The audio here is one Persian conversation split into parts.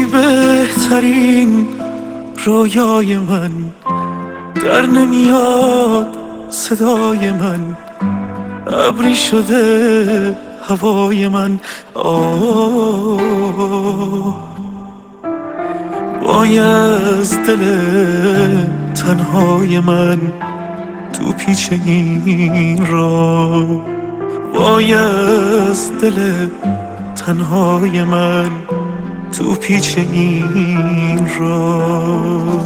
بهترین رویای من، در نمیاد صدای من، ابری شده هوای من. وای از دل تنهای من تو پیچ این راه، وای از دل تنهای من تو پیچ این راه.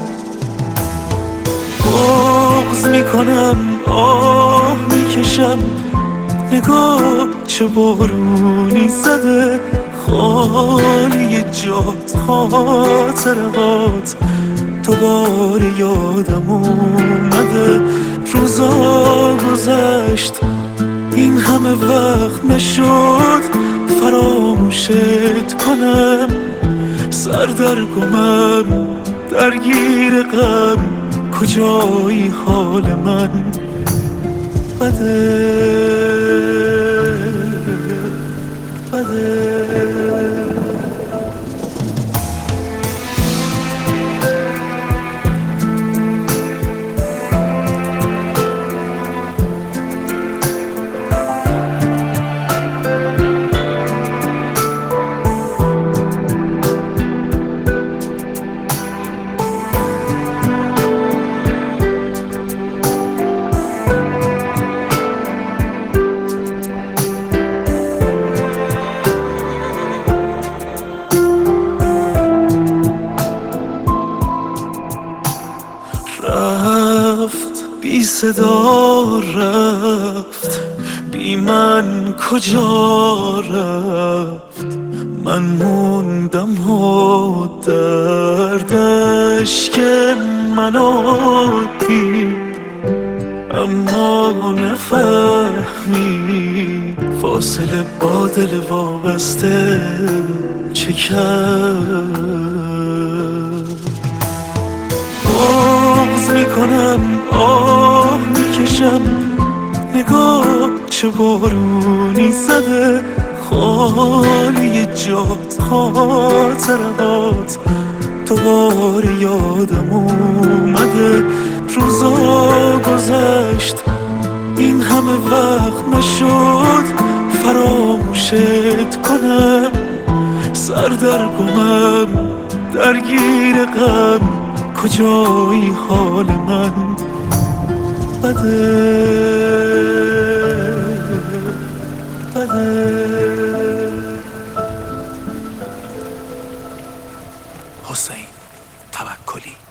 بغض میکنم، آه میکشم، نگاه چه بارونی زده، خالی جات خاطرات دوباره یادم اومده. روزا گذشت این همه وقت نشد فراموشت کنم، سردرگمم درگیر غم، کجایی حال من بده بده. رفت بی صدا، رفت بی من کجا رفت، من موندم و دردش که منو دید، اما نفهمی فاصله با دل وابسته چه کرد. بغض میکنم، آه میکشم، نگاه چه بارونی زده، خالی جات خاطرات دوباره یادم اومده. روزا گذشت این همه وقت نشد فراموشت کنم، سردرگمم درگیر غم، کجایی حال من بده بده. حسین توکلی.